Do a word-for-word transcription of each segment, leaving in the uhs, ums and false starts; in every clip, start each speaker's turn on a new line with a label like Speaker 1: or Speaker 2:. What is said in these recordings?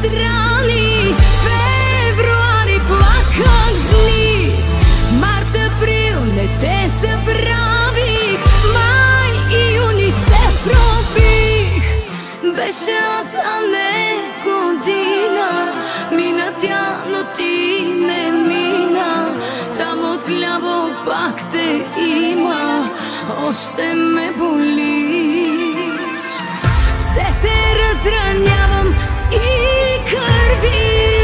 Speaker 1: настрани. Февруари плаках с дни, март, април не те забравих, май и юни се пробих. Беше ад, а не година, мина тя, но ти не мина. Там отляво пак те има, още ме болиш. Все те разранявам и кървиш.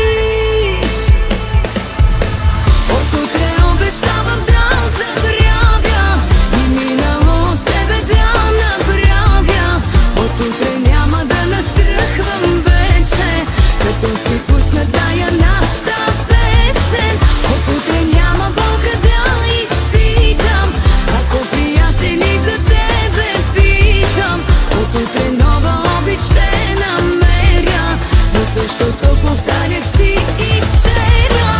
Speaker 1: От утре обещавам да забравя и минало тебе да направя. От утре няма да настръхвам вече, като си пусна тая нашата песен. От утре няма болка да изпитам, ако приятели за тебе питам. От утре нова обич ще намеря, но същото повтарях си и вчера.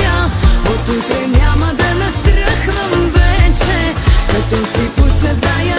Speaker 1: Като си пусна тая